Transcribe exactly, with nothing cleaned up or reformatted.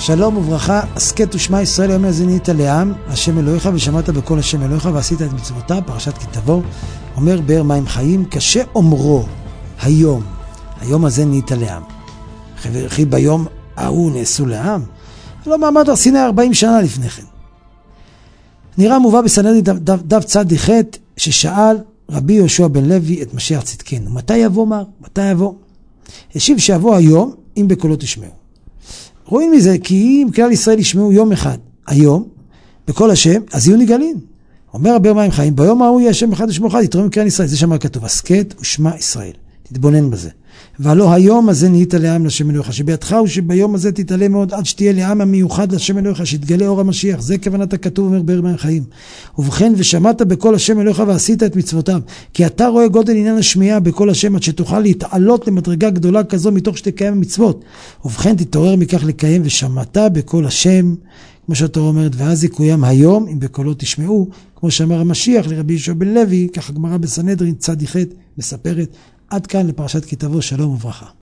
שלום וברכה, הסכת ושמע ישראל היום הזה נהיית לעם, השם אלוהיך ושמעת בקול השם אלוהיך ועשית את מצוותיו, פרשת כי תבוא, אומר באר מים חיים, קשה אומרו היום, היום הזה נהיית לעם. וכי ביום ההוא נעשו לעם? לא מעמד הר סיני ארבעים שנה לפני כן. נראה מובא בסנהדרין דף צד ח' ששאל רבי יהושע בן לוי את משיח צדקנו, מתי יבוא מר? מתי יבוא? השיב שיבוא היום אם בקולו תשמעו. רואים מזה כי אם כלל ישראל ישמעו יום אחד, היום, בכל השם, אז יהיו נגאלין. אומר באר מים חיים, ביום ההוא יהיה השם אחד ושמו אחד, יתרום מכלל ישראל. זה שמע כתוב, הסכת ושמע ישראל. תתבונן בזה. והלא היום הזה נהיית לעם לשם אלוהיך, שבידך הוא שביום הזה תתעלה מאוד עד שתהיה לעם המיוחד לשם אלוהיך, שיתגלה אור המשיח. זה כוונת הכתוב, אומר באר מים חיים. ובכן, ושמעת בקול השם אלוהיך ועשית את מצוותיו, כי אתה רואה גודל עניין השמיעה בקול השם, עד שתוכל להתעלות למדרגה גדולה כזו מתוך שתקיים המצוות. ובכן, תתעורר מכך לקיים, ושמעת בקול השם, כמו שהתורה אומרת, ואז יקוים היום אם בקולו תשמעו, כמו שאמר המשיח לרבי יהושע בן לוי, כך הגמרא בסנהדרין צד ח' מספרת. עד כאן לפרשת כי תבוא, שלום וברכה.